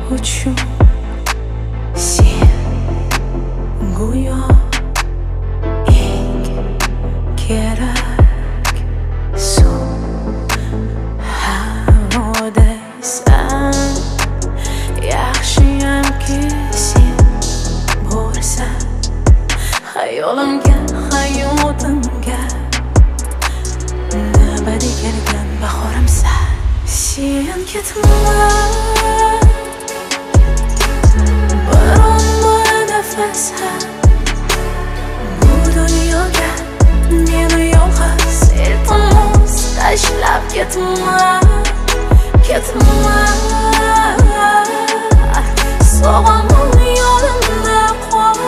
uchun sen go'yo eng kerak suv havodaysan. Yaxshiyamki sen borsan hayolimga, hayotimga nabadi kelgan bahorimsan. Sen ketma, biron nafas ham bu dunyoga meni yolg'iz iltimos tashlab ketma, ketma. Sog'aman yonimda qol,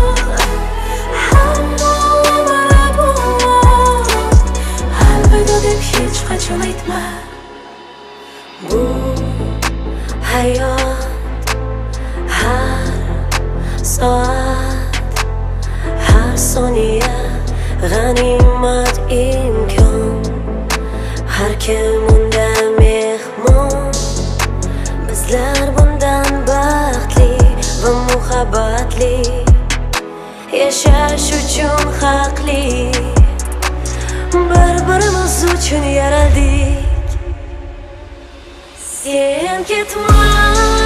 hamma umr bor. Alvida deb hech qachon aytma. Bu hayot har soat, har soniya g'animat imkon. Har kim unda mehmon. Bizlar bundan baxtli va muhabbatli yashash uchun haqli. Bir-birimiz uchun yaraldik. Sen ketma.